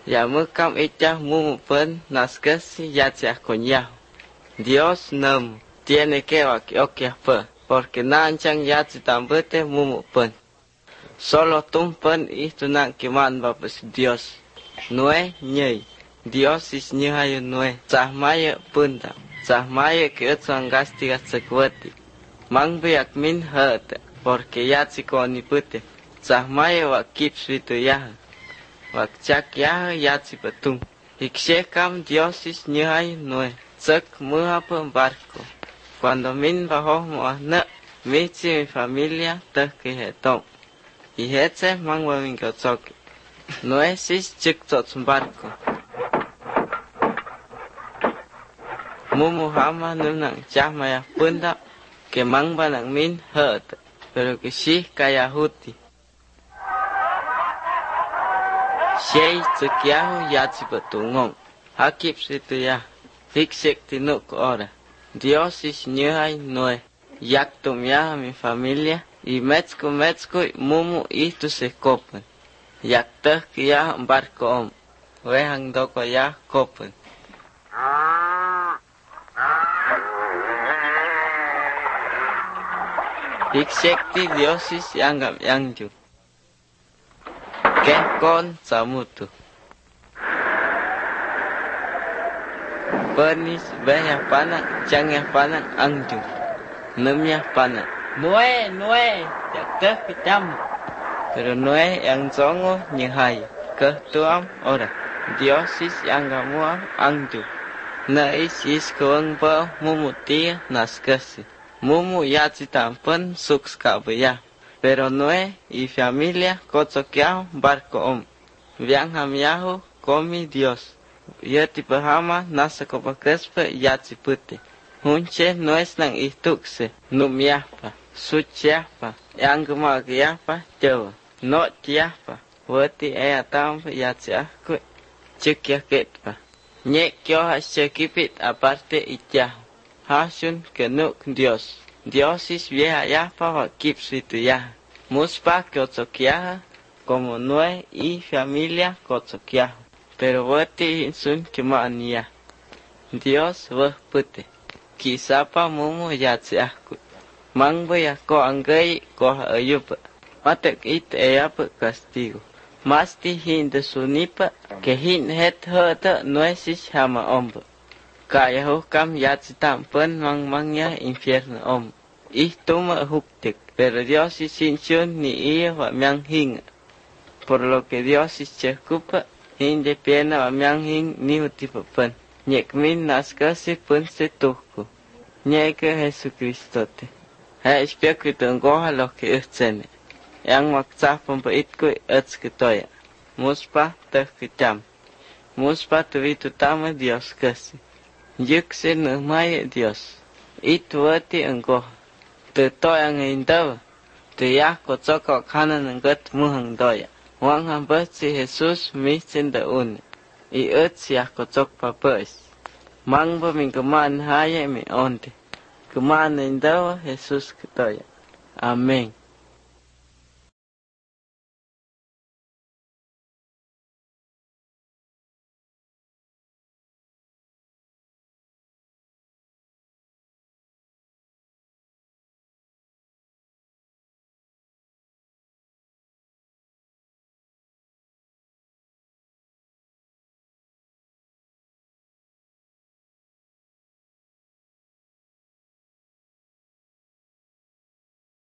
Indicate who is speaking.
Speaker 1: Ya mukam ita mumu pen naskesi yatia coñajo. Dios nam tiene que okia pe, porque nanchan yati tambete mumu pen. Solo tum pen itu nak kiman bapas Dios. Nue nyei. Dios is nyayo nue. Sahmaya punta. Sahmaya que utsan gastiga sekwati. Mang biak min hurt, porque yati koni pute. Sahmaya wa kips vitu yaha. Wakchak yaha yati patung. Ikshekam Dios is nyayo nue. Sak muha pen barco. Cuando min bajo moahna, michi mi familia tak hetong. Y hetse mangwa mingo tsoke. No es chik tots barco. Mumu hama nunang chahmaya punda que mangba nang min hurt, pero que sí kaya huti. Shei tsukiahu yatsi patungong. Hakip situ ya. Fiksek tinuk ora. Dios is nyuhay noe. Yak tumya mi familia. Y metzko mumu itu se kopen. Yak teh kia barco om. Wehang doko ya kopen. Iksekti diosis yanggap yangju. Kekon samutu. Pernis behya panak, jangya panak angju. Nemya panak. Nue, yak teh kecam. Pero nue yang zongo nyehai. Ke tuam ora. Diosis yang gamuam angju. Na is kewang pa mumutia naskasi. Mumu yatsi tampen suks kabaya. Pero nue y familia kotsokiao barco om. Viang hamiahu komi Dios. Yati pahama nasa kopakespe yatsi pute. Hunche nues nang ihtukse. Numiapa. Suciapa, yang gemagiapa, jawa, no tiapa, wati tampa yatsiakwe, chikiaketpa. Nyek kyo hasekipit aparte ityahu, hasun kenuk Dios. Dios is vieja yapa wa kipsitu yaha. Muspa kotsokiaha, como nue y familia kotsokiahu. Pero wati insun kimania. Dios wah pute, kisapa mumu yatsiakwe. Mang ya ko angay ko ayupa. Matek it ayapa castigo. Masti hin de sunipa que hin het hota nuesis hama omba. Kaya hukam yatsitam pen mangya infierno om. Ihtuma huktik. Pero Dios is sinchun ni iya wa myang hinga. Por lo que Dios is chekupa hin de piena wa myang hing ni utipa pen. Nyek min naskasi pen se tuhku. Nyeke Jesucristo te. Espero que tengo lo que utsene. Yang maksah pembait ku utskitoya. Muspa terkecam. Muspa tuvitu tama Dios kasi. Yukse numaya Dios. Itu wati engko. Teto yang indaw. Tiyak kotsoko kanan enggot muhang doya. Wang hamba si Jesus misin daun. I utsiyak kotsok papes. Mangba mingkeman haya mi onte. Kemana indawa Jesus ketoya. Amin.